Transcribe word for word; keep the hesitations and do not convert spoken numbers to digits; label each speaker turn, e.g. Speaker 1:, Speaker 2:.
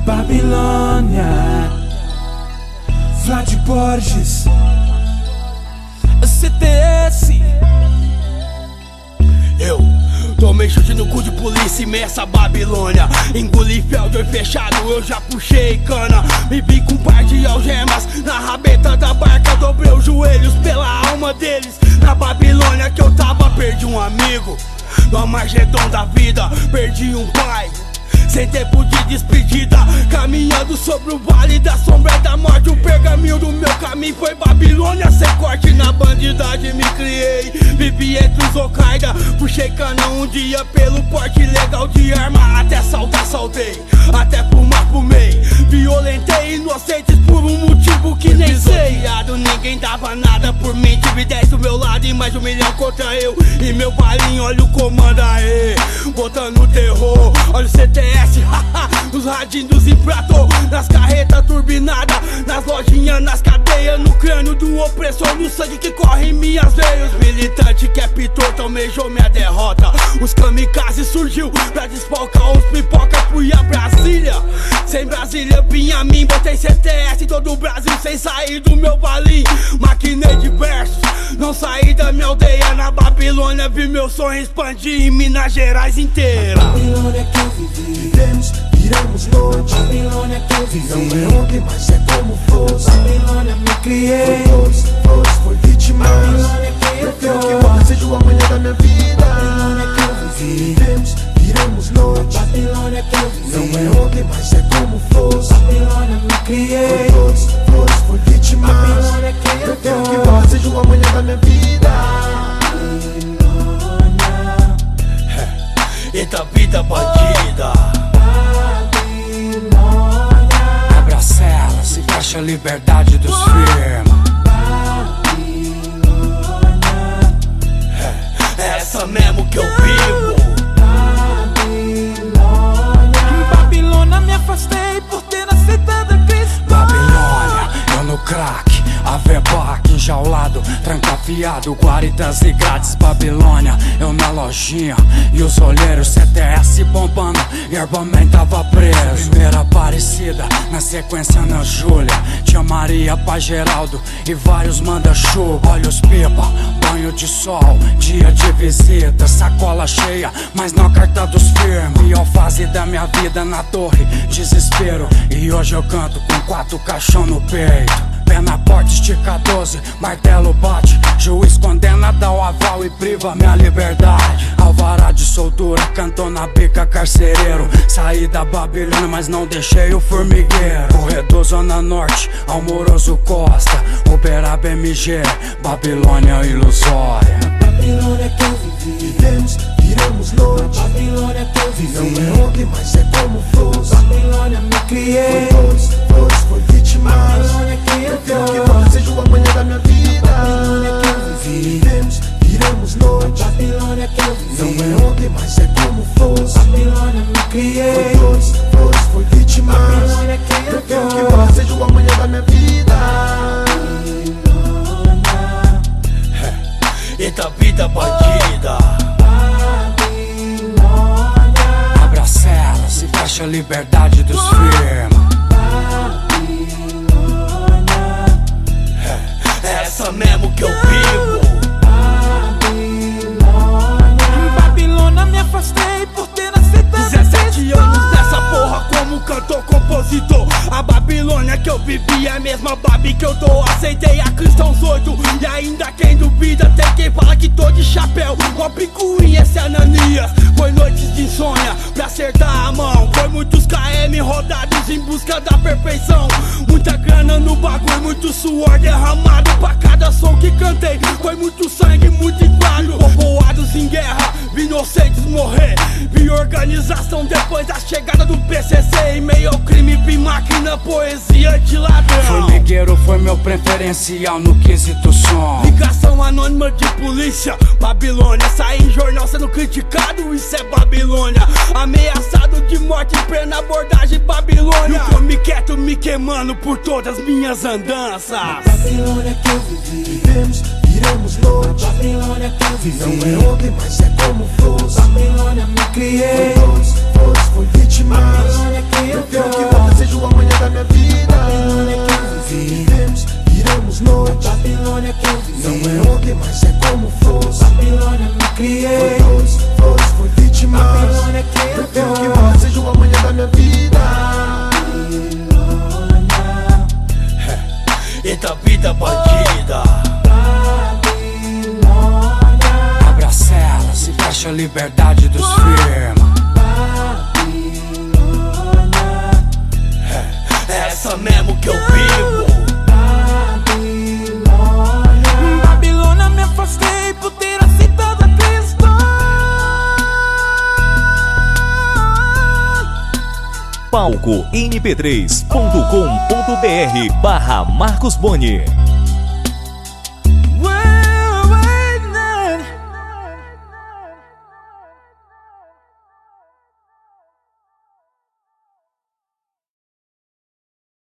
Speaker 1: Babilônia, Vlad Borges,
Speaker 2: C T S. Eu tomei chute no cu de polícia imensa Babilônia. Engoli Felder fechado, eu já puxei cana. Me vi com um par de algemas na rabeta da barca. Dobrei os joelhos pela alma deles. Na Babilônia que eu tava, perdi um amigo. No Armagedon da vida, perdi um pai. Sem tempo de despedida, caminhando sobre o vale da sombra e da morte. O pergaminho do meu caminho foi Babilônia sem corte. Na bandidagem me criei, vivi entre os Al-Qaeda. Puxei canão um dia pelo porte legal de arma. Até saltar saltei, até fumar fumei. Violentei inocentes por um motivo que nem sei. Ninguém dava nada por mim, tive dez do meu lado e mais de um milhão contra eu. E meu balinho, olha o comando aí, botando terror. Olha o C T S, haha, nos radinhos empratou. Nas carretas turbinadas, nas lojinhas, nas cadeias. No crânio do opressor, no sangue que corre em minhas veias. Militante que é pitor, almejou minha derrota. Os kamikazes surgiu pra desfalcar os pipoca. Fui a Brasília, sem Brasília vinha a mim. Botei C T S em todo o Brasil sem sair do meu balim. Maquinei de versos, não saí da minha aldeia. Na Babilônia vi meu sonho expandir em Minas Gerais inteira.
Speaker 1: Babilônia que eu vivi, vivemos, viramos noite. Babilônia que eu vivi, não é ontem, mas é como fosse. Babilônia me criei, foi todos, todos, foi vítima. Babilônia que eu quero que eu seja o amanhã da minha vida. Babilônia que eu vivi, vivemos, viramos noite. Babilônia que eu vivi, não é ontem, mas é como fosse. Babilônia me criei, foi todos, todos, foi vítima. Babilônia que eu quero que eu seja o amanhã da minha vida.
Speaker 2: Eita vida bandida,
Speaker 3: abre as celas e fecha a liberdade dos firma.
Speaker 2: É essa mesmo que eu vivo.
Speaker 1: Babilônia, me afastei por ter aceitado a Cristo.
Speaker 3: Babilônia, eu no crack, Avebac enjaulado, trancafiado, guaridas e grades. Babilônia, eu na lojinha e os olheiros, C T S bombando, Yerbaman tava preso. Primeira aparecida, na sequência Ana Júlia, Tia Maria, Pai Geraldo e vários manda-chuva. Olhos pipa, banho de sol, dia de visita, sacola cheia, mas não a carta dos firma. Pior fase da minha vida na torre, desespero. E hoje eu canto com quatro caixão no peito. Pé na porta, estica doze, martelo bate. Juiz condena, dá o aval e priva minha liberdade. Alvará de soltura, cantou na bica, carcereiro. Saí da Babilônia, mas não deixei o formigueiro. Corredor Zona Norte, Almoroso Costa, Uberaba M G, Babilônia ilusória.
Speaker 1: Babilônia que eu vivi, vivemos, viramos noite. Babilônia que eu vivi, não é ontem, mas é como fosse. Babilônia me criei, foi todos, todos, foi vítima. Babilônia que eu quero que você seja o amanhã da minha vida. Babilônia que eu vivi, vivemos, viramos noite. Babilônia que eu vivi, não é ontem, mas é como fosse. Babilônia me criei, foi todos, todos, foi vítima. Babilônia que eu quero que você seja o amanhã da minha vida.
Speaker 2: Eita vida bandida,
Speaker 3: abre as celas e fecha a liberdade dos firma.
Speaker 2: é essa mesmo que eu vivo.
Speaker 1: Babilônia, me afastei por ter aceitado.
Speaker 2: dezessete anos nessa porra como cantor, compositor. A Babilônia que eu vivi é a mesma Babi que eu tô. Aceitei a cristãos oito e ainda quem duvida. Tem quem fala que tô de chapéu, ó picuinha, esse é Ananias. Foi noites de insônia pra acertar a mão. Foi muitos K M rodados em busca da perfeição. Muita grana no bagulho, muito suor derramado pra cada som que cantei. Foi muito sangue, muito igualo. Povoados em guerra, vi inocentes morrer. Vi organização depois da chegada do P C C. Em meio ao crime, vi máquina, poesia de ladrão.
Speaker 3: Formigueiro foi meu preferencial no quesito som.
Speaker 2: Ligação anônima de polícia, Babilônia. Saí em jornal sendo criticado, isso é Babilônia. Ameaçado de morte em plena abordagem, Babilônia. E eu me quieto me queimando por todas minhas andanças.
Speaker 1: Babilônia que eu vivi, vivemos, viramos noite. Babilônia que eu vivi, não é ontem, mas é como fosse. Babilônia me criei, foi todos, todos, foi vítima. Babilônia que eu quero que você
Speaker 4: palco m p três ponto com ponto br barra Marcos Boni.